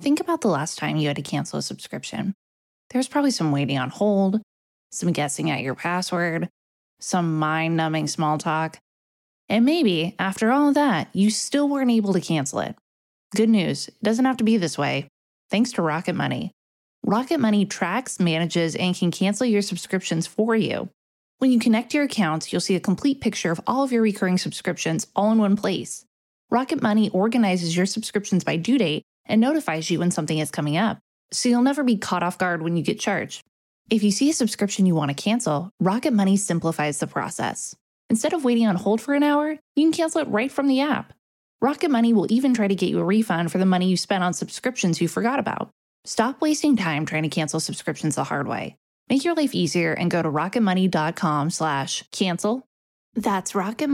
Think about the last time you had to cancel a subscription. There's probably some waiting on hold, some guessing at your password, some mind-numbing small talk. And maybe, after all of that, you still weren't able to cancel it. Good news, it doesn't have to be this way. Thanks to Rocket Money. Rocket Money tracks, manages, and can cancel your subscriptions for you. When you connect your accounts, you'll see a complete picture of all of your recurring subscriptions all in one place. Rocket Money organizes your subscriptions by due date and notifies you when something is coming up, so you'll never be caught off guard when you get charged. If you see a subscription you want to cancel, Rocket Money simplifies the process. Instead of waiting on hold for an hour, you can cancel it right from the app. Rocket Money will even try to get you a refund for the money you spent on subscriptions you forgot about. Stop wasting time trying to cancel subscriptions the hard way. Make your life easier and go to rocketmoney.com/cancel. That's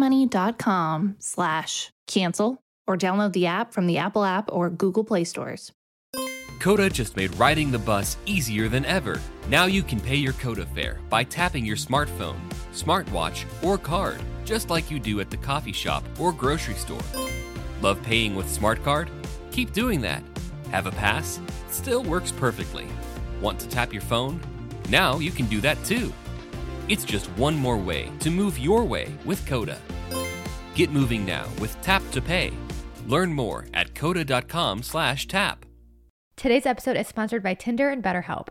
rocketmoney.com/cancel, or download the app from the Apple App or Google Play stores. Coda just made riding the bus easier than ever. Now you can pay your Coda fare by tapping your smartphone, smartwatch, or card, just like you do at the coffee shop or grocery store. Love paying with SmartCard? Keep doing that. Have a pass? Still works perfectly. Want to tap your phone? Now you can do that too. It's just one more way to move your way with Coda. Get moving now with Tap to Pay. Learn more at coda.com/tap. Today's episode is sponsored by Tinder and BetterHelp.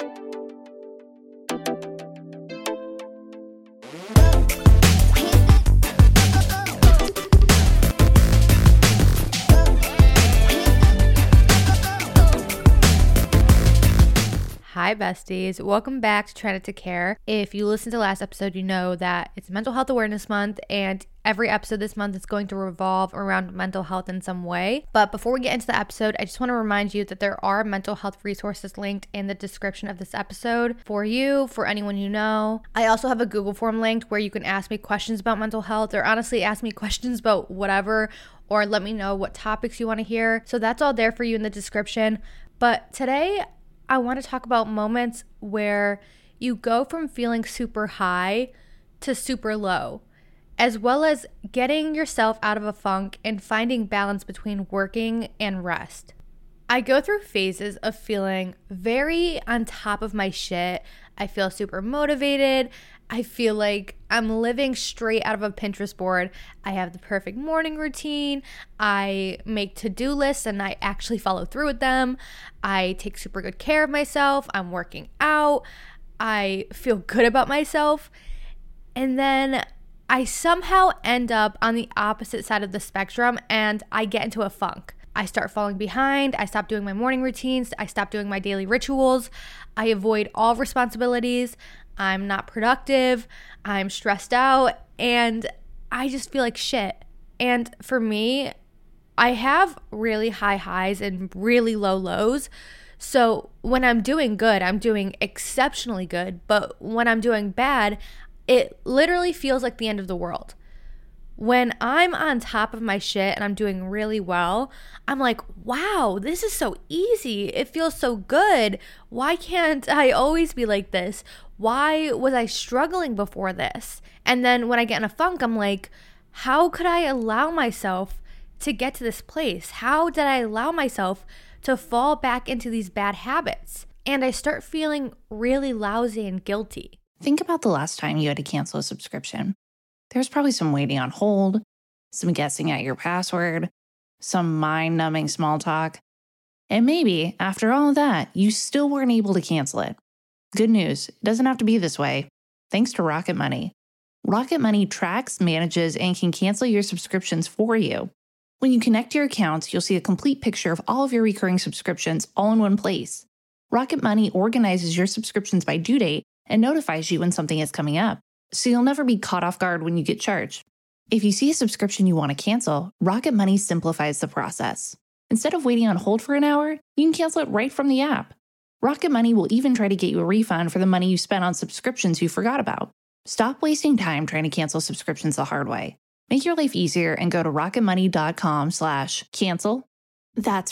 Hi besties, welcome back to Try Not to Care. If you listened to last episode, you know that it's Mental Health Awareness Month, and every episode this month is going to revolve around mental health in some way. But before we get into the episode, I just want to remind you that there are mental health resources linked in the description of this episode for you, for anyone you know. I also have a Google form linked where you can ask me questions about mental health, or honestly ask me questions about whatever, or let me know what topics you want to hear. So that's all there for you in the description. But today, I want to talk about moments where you go from feeling super high to super low, as well as getting yourself out of a funk and finding balance between working and rest. I go through phases of feeling very on top of my shit. I feel super motivated. I feel like I'm living straight out of a Pinterest board. I have the perfect morning routine. I make to-do lists and I actually follow through with them. I take super good care of myself. I'm working out. I feel good about myself. And then I somehow end up on the opposite side of the spectrum and I get into a funk. I start falling behind. I stop doing my morning routines. I stop doing my daily rituals. I avoid all responsibilities. I'm not productive. I'm stressed out. And I just feel like shit. And for me, I have really high highs and really low lows. So when I'm doing good, I'm doing exceptionally good. But when I'm doing bad, it literally feels like the end of the world. When I'm on top of my shit and I'm doing really well, I'm like, wow, this is so easy. It feels so good. Why can't I always be like this? Why was I struggling before this? And then when I get in a funk, I'm like, how could I allow myself to get to this place? How did I allow myself to fall back into these bad habits? And I start feeling really lousy and guilty. Think about the last time you had to cancel a subscription. There's probably some waiting on hold, some guessing at your password, some mind-numbing small talk. And maybe, after all of that, you still weren't able to cancel it. Good news, it doesn't have to be this way. Thanks to Rocket Money. Rocket Money tracks, manages, and can cancel your subscriptions for you. When you connect your accounts, you'll see a complete picture of all of your recurring subscriptions all in one place. Rocket Money organizes your subscriptions by due date and notifies you when something is coming up, so you'll never be caught off guard when you get charged. If you see a subscription you want to cancel, Rocket Money simplifies the process. Instead of waiting on hold for an hour, you can cancel it right from the app. Rocket Money will even try to get you a refund for the money you spent on subscriptions you forgot about. Stop wasting time trying to cancel subscriptions the hard way. Make your life easier and go to rocketmoney.com/cancel. That's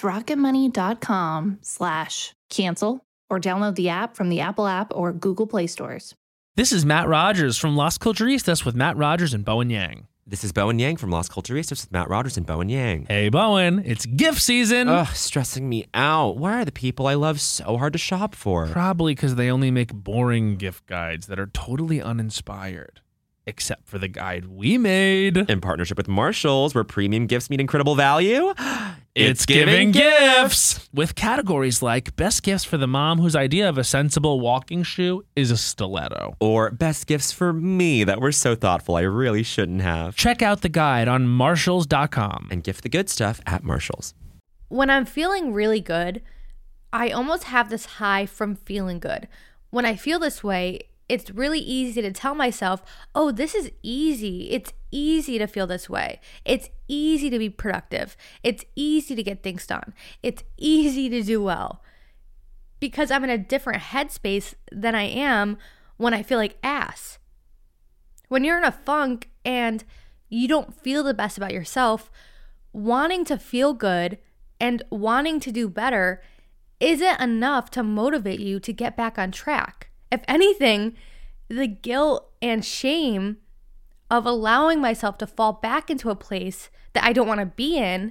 rocketmoney.com/cancel, or download the app from the Apple App or Google Play stores. This is Matt Rogers from Las Culturistas with Matt Rogers and Bowen Yang. This is Bowen Yang from Las Culturistas with Matt Rogers and Bowen Yang. Hey, Bowen, it's gift season. Ugh, stressing me out. Why are the people I love so hard to shop for? Probably because they only make boring gift guides that are totally uninspired. Except for the guide we made. In partnership with Marshalls, where premium gifts meet incredible value. It's giving gifts! With categories like best gifts for the mom whose idea of a sensible walking shoe is a stiletto. Or best gifts for me that were so thoughtful I really shouldn't have. Check out the guide on Marshalls.com. And gift the good stuff at Marshalls. When I'm feeling really good, I almost have this high from feeling good. When I feel this way, it's really easy to tell myself, oh, this is easy. It's easy to feel this way. It's easy to be productive. It's easy to get things done. It's easy to do well. Because I'm in a different headspace than I am when I feel like ass. When you're in a funk and you don't feel the best about yourself, wanting to feel good and wanting to do better isn't enough to motivate you to get back on track. If anything, the guilt and shame of allowing myself to fall back into a place that I don't want to be in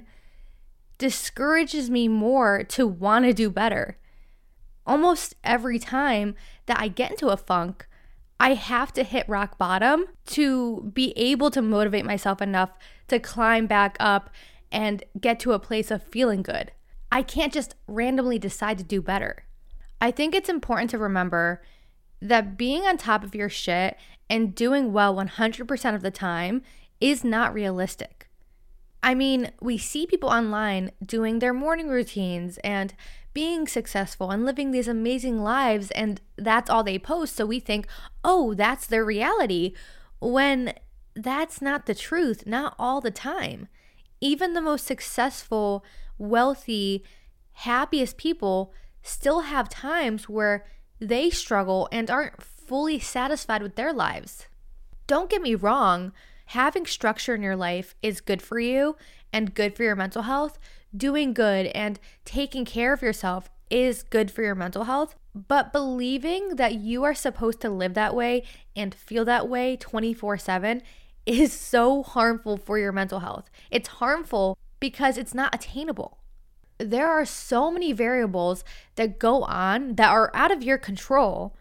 discourages me more to want to do better. Almost every time that I get into a funk, I have to hit rock bottom to be able to motivate myself enough to climb back up and get to a place of feeling good. I can't just randomly decide to do better. I think it's important to remember that being on top of your shit and doing well 100% of the time is not realistic. I mean, we see people online doing their morning routines and being successful and living these amazing lives, and that's all they post. So we think, oh, that's their reality, when that's not the truth, not all the time. Even the most successful, wealthy, happiest people still have times where they struggle and aren't fully satisfied with their lives. Don't get me wrong, having structure in your life is good for you and good for your mental health. Doing good and taking care of yourself is good for your mental health. But believing that you are supposed to live that way and feel that way 24/7 is so harmful for your mental health. It's harmful because it's not attainable. There are so many variables that go on that are out of your control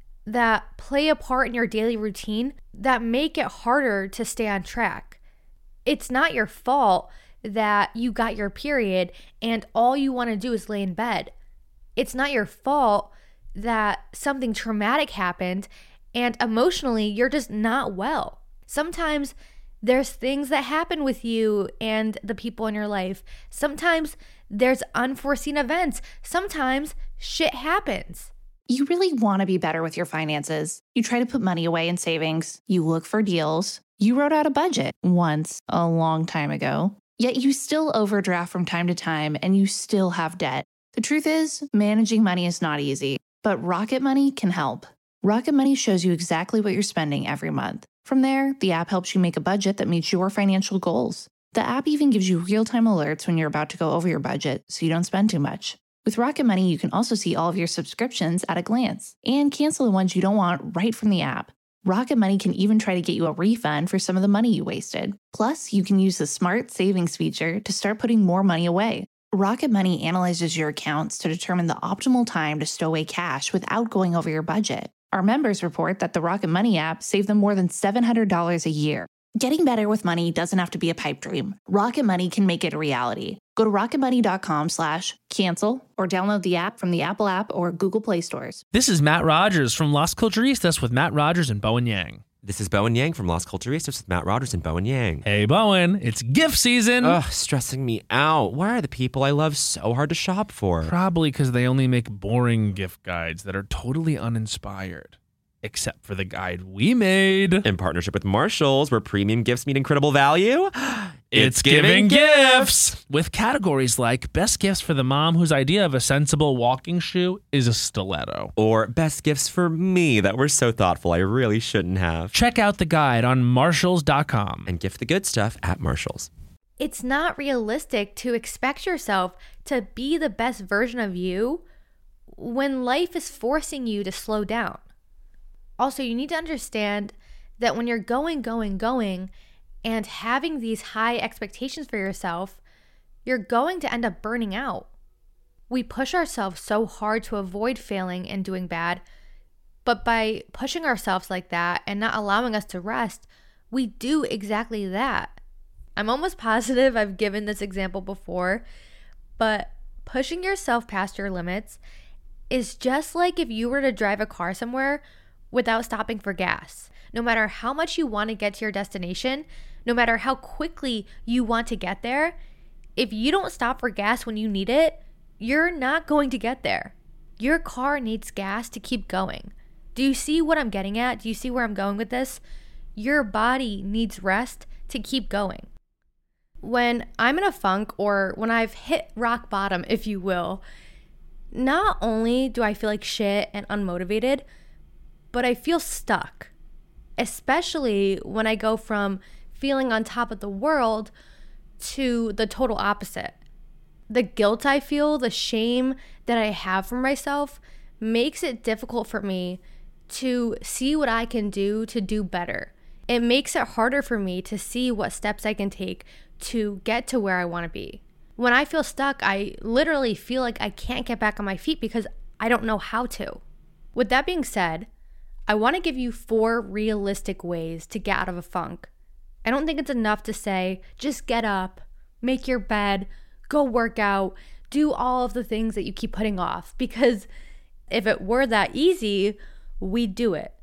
that play a part in your daily routine that make it harder to stay on track. It's not your fault that you got your period and all you want to do is lay in bed. It's not your fault that something traumatic happened and emotionally you're just not well. Sometimes there's things that happen with you and the people in your life. Sometimes there's unforeseen events. Sometimes shit happens. You really want to be better with your finances. You try to put money away in savings. You look for deals. You wrote out a budget once a long time ago. Yet you still overdraft from time to time and you still have debt. The truth is, managing money is not easy, but Rocket Money can help. Rocket Money shows you exactly what you're spending every month. From there, the app helps you make a budget that meets your financial goals. The app even gives you real-time alerts when you're about to go over your budget so you don't spend too much. With Rocket Money, you can also see all of your subscriptions at a glance and cancel the ones you don't want right from the app. Rocket Money can even try to get you a refund for some of the money you wasted. Plus, you can use the Smart Savings feature to start putting more money away. Rocket Money analyzes your accounts to determine the optimal time to stow away cash without going over your budget. Our members report that the Rocket Money app saved them more than $700 a year. Getting better with money doesn't have to be a pipe dream. Rocket Money can make it a reality. Go to rocketmoney.com/cancel or download the app from the Apple app or Google Play stores. This is Matt Rogers from Las Culturistas with Matt Rogers and Bowen Yang. This is Bowen Yang from Las Culturistas with Matt Rogers and Bowen Yang. Hey, Bowen, it's gift season. Ugh, stressing me out. Why are the people I love so hard to shop for? Probably because they only make boring gift guides that are totally uninspired. Except for the guide we made. In partnership with Marshalls, where premium gifts meet incredible value. It's giving gifts! With categories like best gifts for the mom whose idea of a sensible walking shoe is a stiletto. Or best gifts for me that were so thoughtful I really shouldn't have. Check out the guide on Marshalls.com. And gift the good stuff at Marshalls. It's not realistic to expect yourself to be the best version of you when life is forcing you to slow down. Also, you need to understand that when you're going, and having these high expectations for yourself, you're going to end up burning out. We push ourselves so hard to avoid failing and doing bad, but by pushing ourselves like that and not allowing us to rest, we do exactly that. I'm almost positive I've given this example before, but pushing yourself past your limits is just like if you were to drive a car somewhere without stopping for gas. No matter how much you want to get to your destination, no matter how quickly you want to get there, if you don't stop for gas when you need it, you're not going to get there. Your car needs gas to keep going. Do you see what I'm getting at? Do you see where I'm going with this? Your body needs rest to keep going. When I'm in a funk, or when I've hit rock bottom, if you will, not only do I feel like shit and unmotivated, but I feel stuck, especially when I go from feeling on top of the world to the total opposite. The guilt I feel, the shame that I have for myself makes it difficult for me to see what I can do to do better. It makes it harder for me to see what steps I can take to get to where I want to be. When I feel stuck, I literally feel like I can't get back on my feet because I don't know how to. With that being said, I want to give you 4 realistic ways to get out of a funk. I don't think it's enough to say, just get up, make your bed, go work out, do all of the things that you keep putting off. Because if it were that easy, we'd do it.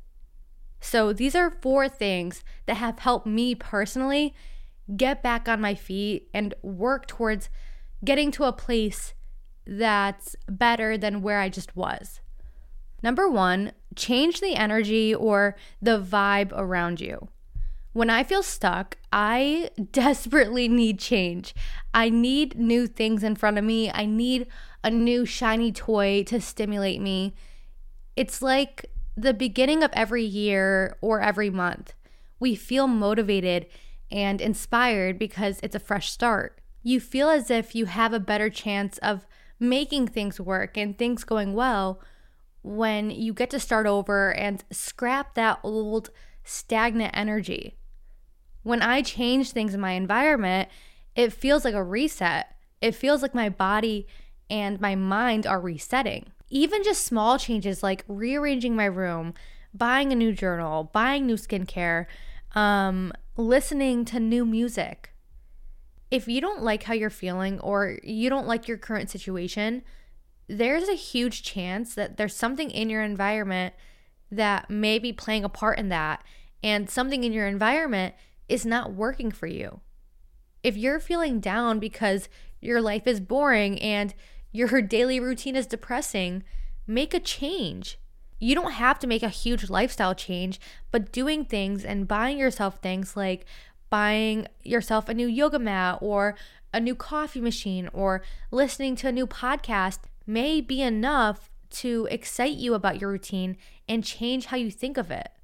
So these are 4 things that have helped me personally get back on my feet and work towards getting to a place that's better than where I just was. Number 1, change the energy or the vibe around you. When I feel stuck, I desperately need change. I need new things in front of me. I need a new shiny toy to stimulate me. It's like the beginning of every year or every month. We feel motivated and inspired because it's a fresh start. You feel as if you have a better chance of making things work and things going well when you get to start over and scrap that old stagnant energy. When I change things in my environment, it feels like a reset. It feels like my body and my mind are resetting. Even just small changes like rearranging my room, buying a new journal, buying new skincare, listening to new music. If you don't like how you're feeling or you don't like your current situation, there's a huge chance that there's something in your environment that may be playing a part in that, and something in your environment is not working for you. If you're feeling down because your life is boring and your daily routine is depressing, make a change. You don't have to make a huge lifestyle change, but doing things and buying yourself things like buying yourself a new yoga mat or a new coffee machine or listening to a new podcast may be enough to excite you about your routine and change how you think of it.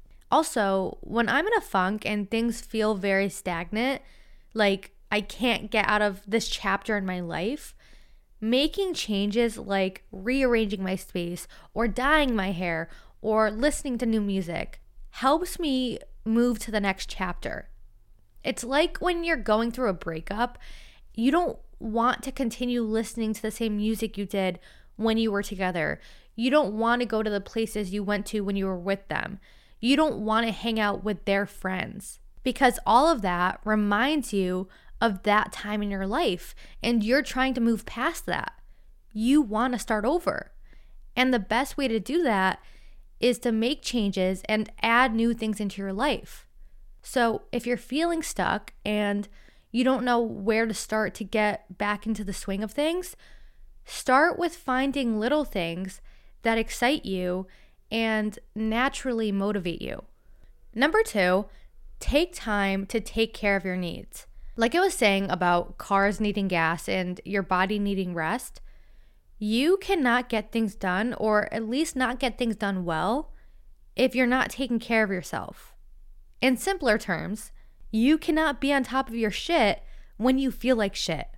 Also, when I'm in a funk and things feel very stagnant, like I can't get out of this chapter in my life, making changes like rearranging my space or dyeing my hair or listening to new music helps me move to the next chapter. It's like when you're going through a breakup, you don't want to continue listening to the same music you did when you were together. You don't want to go to the places you went to when you were with them. You don't want to hang out with their friends because all of that reminds you of that time in your life and you're trying to move past that. You want to start over. And the best way to do that is to make changes and add new things into your life. So if you're feeling stuck and you don't know where to start to get back into the swing of things, start with finding little things that excite you and naturally motivate you. Number 2, take time to take care of your needs. Like I was saying about cars needing gas and your body needing rest, you cannot get things done, or at least not get things done well, if you're not taking care of yourself. In simpler terms, you cannot be on top of your shit when you feel like shit.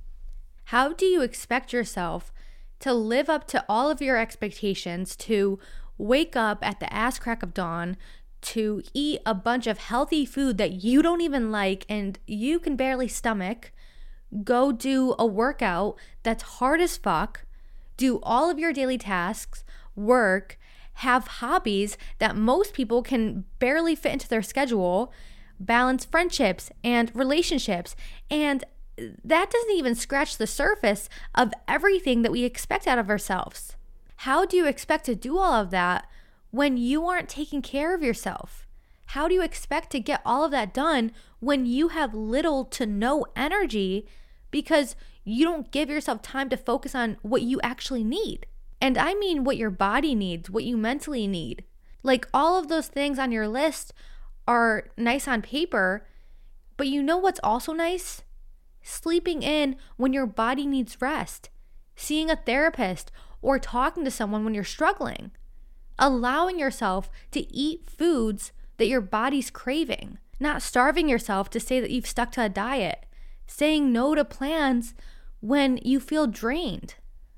How do you expect yourself to live up to all of your expectations, to wake up at the ass crack of dawn, to eat a bunch of healthy food that you don't even like and you can barely stomach, go do a workout that's hard as fuck, do all of your daily tasks, work, have hobbies that most people can barely fit into their schedule, balance friendships and relationships, and that doesn't even scratch the surface of everything that we expect out of ourselves. How do you expect to do all of that when you aren't taking care of yourself? How do you expect to get all of that done when you have little to no energy because you don't give yourself time to focus on what you actually need? And I mean what your body needs, what you mentally need. Like, all of those things on your list are nice on paper, but you know what's also nice? Sleeping in when your body needs rest, seeing a therapist, or talking to someone when you're struggling. Allowing yourself to eat foods that your body's craving, not starving yourself to say that you've stuck to a diet, saying no to plans when you feel drained.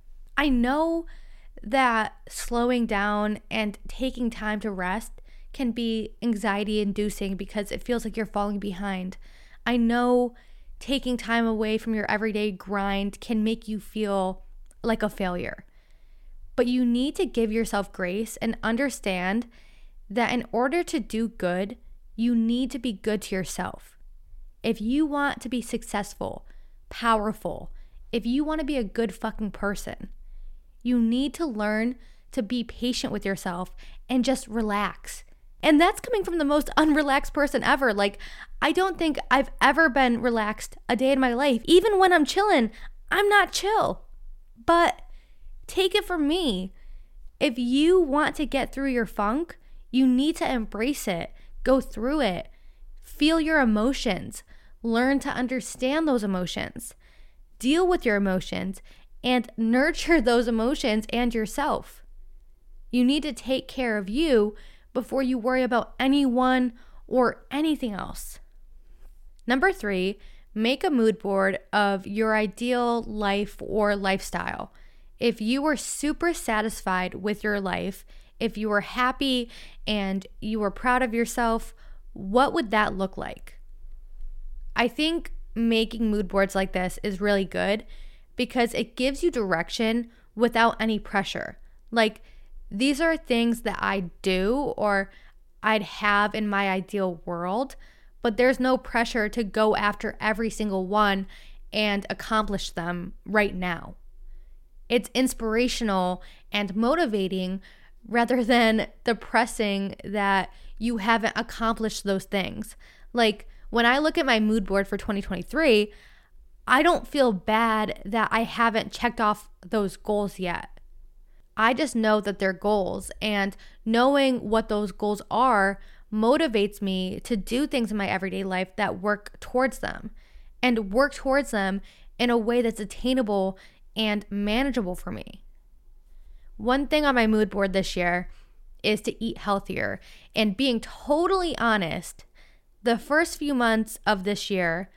I know that slowing down and taking time to rest can be anxiety inducing because it feels like you're falling behind. I know taking time away from your everyday grind can make you feel like a failure. But you need to give yourself grace and understand that in order to do good, you need to be good to yourself. If you want to be successful, powerful, if you want to be a good fucking person, you need to learn to be patient with yourself and just relax. And that's coming from the most unrelaxed person ever. Like, I don't think I've ever been relaxed a day in my life. Even when I'm chilling, I'm not chill. But take it from me. If you want to get through your funk, you need to embrace it, go through it, feel your emotions, learn to understand those emotions, deal with your emotions, and nurture those emotions and yourself. You need to take care of you before you worry about anyone or anything else. Number 3, make a mood board of your ideal life or lifestyle. If you were super satisfied with your life, if you were happy and you were proud of yourself, what would that look like? I think making mood boards like this is really good because it gives you direction without any pressure. Like, these are things that I do or I'd have in my ideal world, but there's no pressure to go after every single one and accomplish them right now. It's inspirational and motivating rather than depressing that you haven't accomplished those things. Like, when I look at my mood board for 2023, I don't feel bad that I haven't checked off those goals yet. I just know that they're goals, and knowing what those goals are motivates me to do things in my everyday life that work towards them and work towards them in a way that's attainable and manageable for me. One thing on my mood board this year is to eat healthier. And being totally honest, the first few months of this year,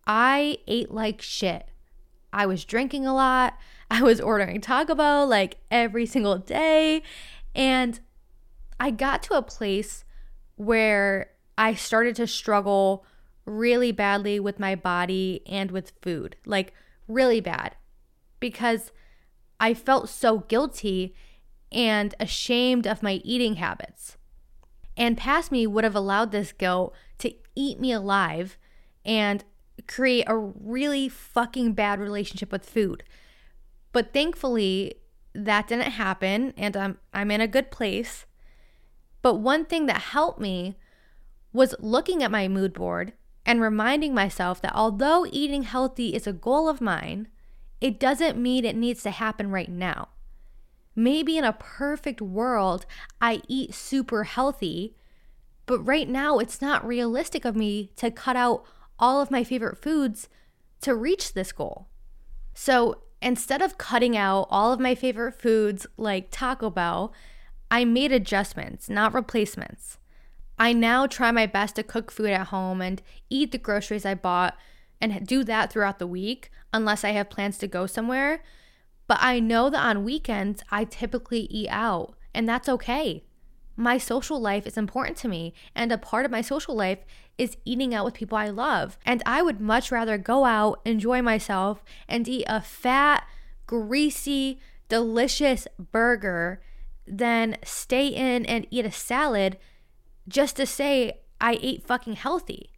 I ate like shit. I was drinking a lot. I was ordering Taco Bell like every single day. And I got to a place where I started to struggle really badly with my body and with food, like really bad, because I felt so guilty and ashamed of my eating habits. And past me would have allowed this guilt to eat me alive and create a really fucking bad relationship with food. But thankfully, that didn't happen, and I'm in a good place. But one thing that helped me was looking at my mood board and reminding myself that although eating healthy is a goal of mine, it doesn't mean it needs to happen right now. Maybe in a perfect world, I eat super healthy, but right now it's not realistic of me to cut out all of my favorite foods to reach this goal. So instead of cutting out all of my favorite foods like Taco Bell, I made adjustments, not replacements. I now try my best to cook food at home and eat the groceries I bought and do that throughout the week unless I have plans to go somewhere. But I know that on weekends, I typically eat out, and that's okay. my social life is important to me, and a part of my social life is eating out with people I love. And I would much rather go out, enjoy myself, and eat a fat, greasy, delicious burger than stay in and eat a salad just to say I ate fucking healthy.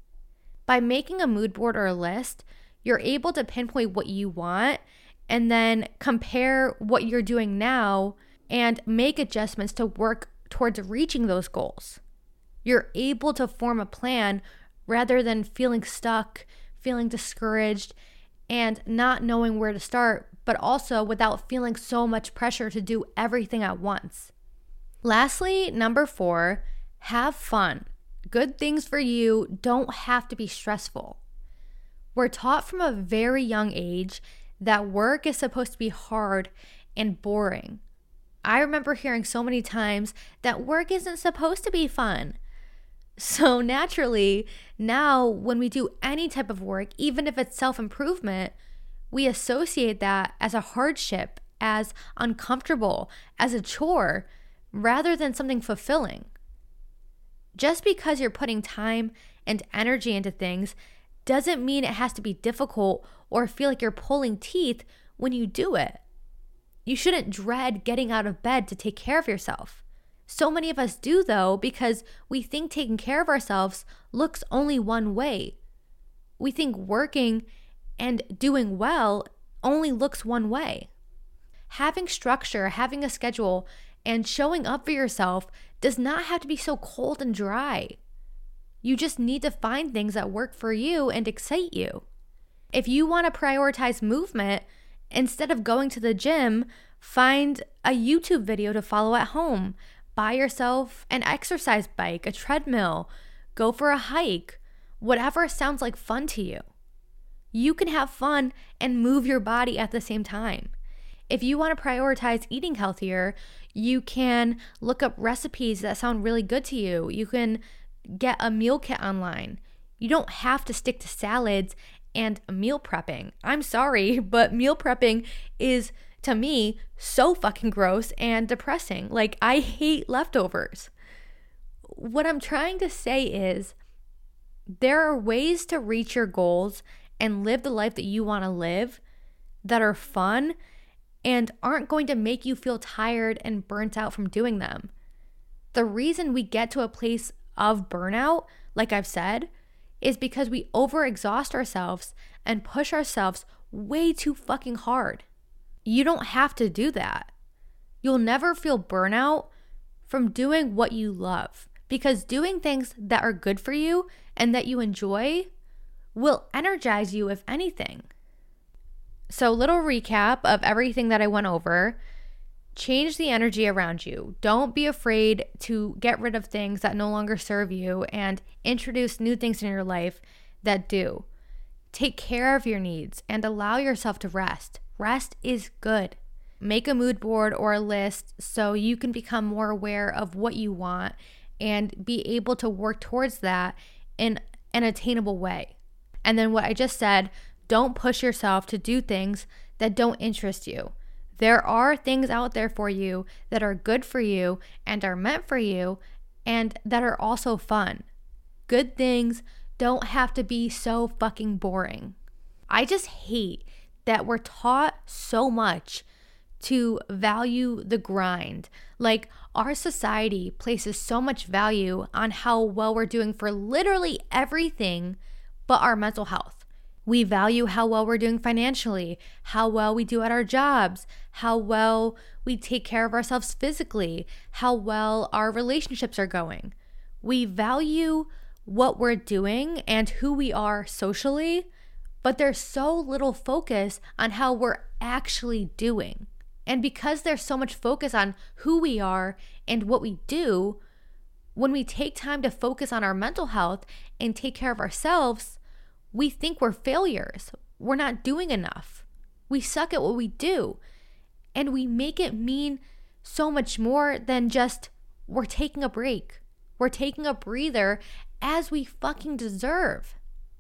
By making a mood board or a list, you're able to pinpoint what you want and then compare what you're doing now and make adjustments to work towards reaching those goals. You're able to form a plan rather than feeling stuck, feeling discouraged, and not knowing where to start, but also without feeling so much pressure to do everything at once. Lastly, number 4, have fun. Good things for you don't have to be stressful. We're taught from a very young age that work is supposed to be hard and boring. I remember hearing so many times that work isn't supposed to be fun. So naturally, now when we do any type of work, even if it's self-improvement, we associate that as a hardship, as uncomfortable, as a chore, rather than something fulfilling. Just because you're putting time and energy into things doesn't mean it has to be difficult or feel like you're pulling teeth when you do it. You shouldn't dread getting out of bed to take care of yourself. So many of us do, though, because we think taking care of ourselves looks only one way. We think working and doing well only looks one way. Having structure, having a schedule, and showing up for yourself does not have to be so cold and dry. You just need to find things that work for you and excite you. If you want to prioritize movement, instead of going to the gym, find a YouTube video to follow at home. Buy yourself an exercise bike, a treadmill, go for a hike, whatever sounds like fun to you. You can have fun and move your body at the same time. If you want to prioritize eating healthier, you can look up recipes that sound really good to you. You can get a meal kit online. You don't have to stick to salads and meal prepping. I'm sorry, but meal prepping is, to me, so fucking gross and depressing. Like, I hate leftovers. What I'm trying to say is there are ways to reach your goals and live the life that you want to live that are fun and aren't going to make you feel tired and burnt out from doing them. The reason we get to a place of burnout, like I've said, is because we overexhaust ourselves and push ourselves way too fucking hard. You don't have to do that. You'll never feel burnout from doing what you love, because doing things that are good for you and that you enjoy will energize you, if anything. So, little recap of everything that I went over. Change the energy around you. Don't be afraid to get rid of things that no longer serve you and introduce new things in your life that do. Take care of your needs and allow yourself to rest. Rest is good. Make a mood board or a list so you can become more aware of what you want and be able to work towards that in an attainable way. And then what I just said, don't push yourself to do things that don't interest you. There are things out there for you that are good for you and are meant for you and that are also fun. Good things don't have to be so fucking boring. I just hate that we're taught so much to value the grind. Like, our society places so much value on how well we're doing for literally everything but our mental health. We value how well we're doing financially, how well we do at our jobs, how well we take care of ourselves physically, how well our relationships are going. We value what we're doing and who we are socially, but there's so little focus on how we're actually doing. And because there's so much focus on who we are and what we do, when we take time to focus on our mental health and take care of ourselves, we think we're failures. We're not doing enough. We suck at what we do. And we make it mean so much more than just we're taking a break. We're taking a breather as we fucking deserve.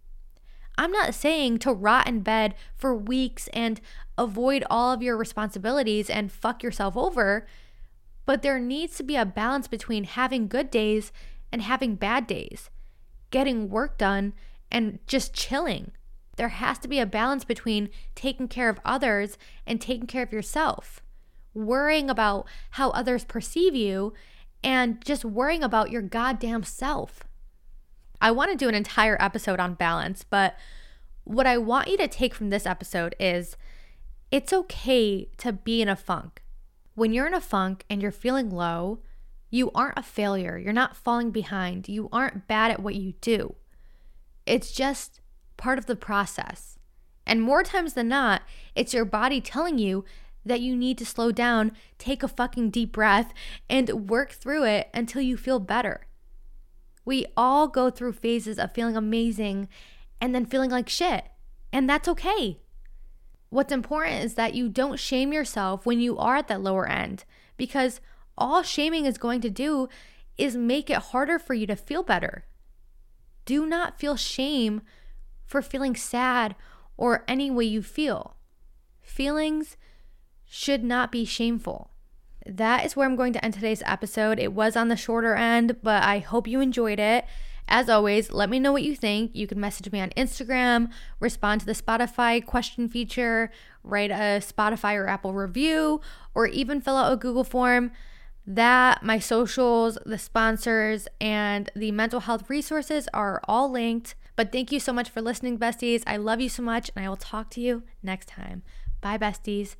I'm not saying to rot in bed for weeks and avoid all of your responsibilities and fuck yourself over, But there needs to be a balance between having good days and having bad days, getting work done and just chilling. There has to be a balance between taking care of others and taking care of yourself, worrying about how others perceive you and just worrying about your goddamn self. I want to do an entire episode on balance, but what I want you to take from this episode is it's okay to be in a funk. When you're in a funk and you're feeling low, you aren't a failure. You're not falling behind. You aren't bad at what you do. It's just part of the process. And more times than not, it's your body telling you that you need to slow down, take a fucking deep breath, and work through it until you feel better. We all go through phases of feeling amazing and then feeling like shit. And that's okay. What's important is that you don't shame yourself when you are at that lower end, because all shaming is going to do is make it harder for you to feel better. Do not feel shame for feeling sad or any way you feel. Feelings should not be shameful. That is where I'm going to end today's episode. It was on the shorter end, but I hope you enjoyed it. As always, let me know what you think. You can message me on Instagram, respond to the Spotify question feature, write a Spotify or Apple review, or even fill out a Google form. That, my socials, the sponsors, and the mental health resources are all linked. But thank you so much for listening, besties. I love you so much, and I will talk to you next time. Bye, besties.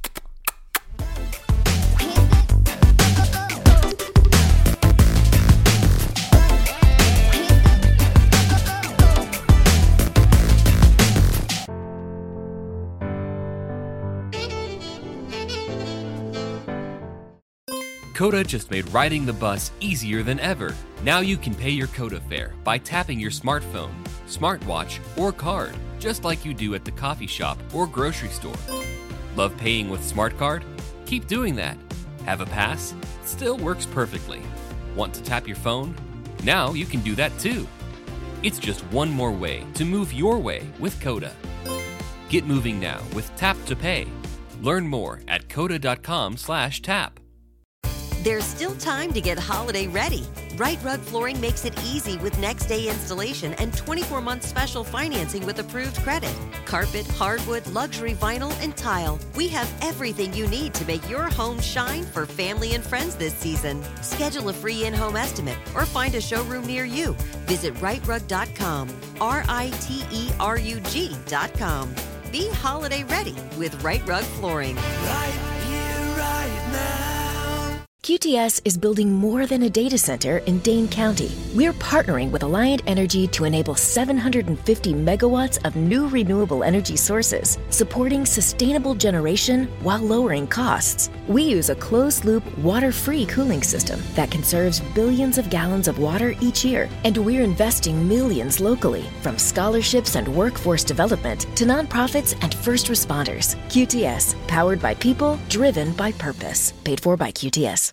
Coda just made riding the bus easier than ever. Now you can pay your Coda fare by tapping your smartphone, smartwatch, or card, just like you do at the coffee shop or grocery store. Love paying with Smart Card? Keep doing that. Have a pass? Still works perfectly. Want to tap your phone? Now you can do that too. It's just one more way to move your way with Coda. Get moving now with Tap to Pay. Learn more at coda.com/tap. There's still time to get holiday ready. Right Rug Flooring makes it easy with next day installation and 24-month special financing with approved credit. Carpet, hardwood, luxury vinyl, and tile. We have everything you need to make your home shine for family and friends this season. Schedule a free in-home estimate or find a showroom near you. Visit rightrug.com, RITERUG.com. Be holiday ready with Right Rug Flooring. Right here, right now. QTS is building more than a data center in Dane County. We're partnering with Alliant Energy to enable 750 megawatts of new renewable energy sources, supporting sustainable generation while lowering costs. We use a closed-loop, water-free cooling system that conserves billions of gallons of water each year, and we're investing millions locally, from scholarships and workforce development to nonprofits and first responders. QTS, powered by people, driven by purpose. Paid for by QTS.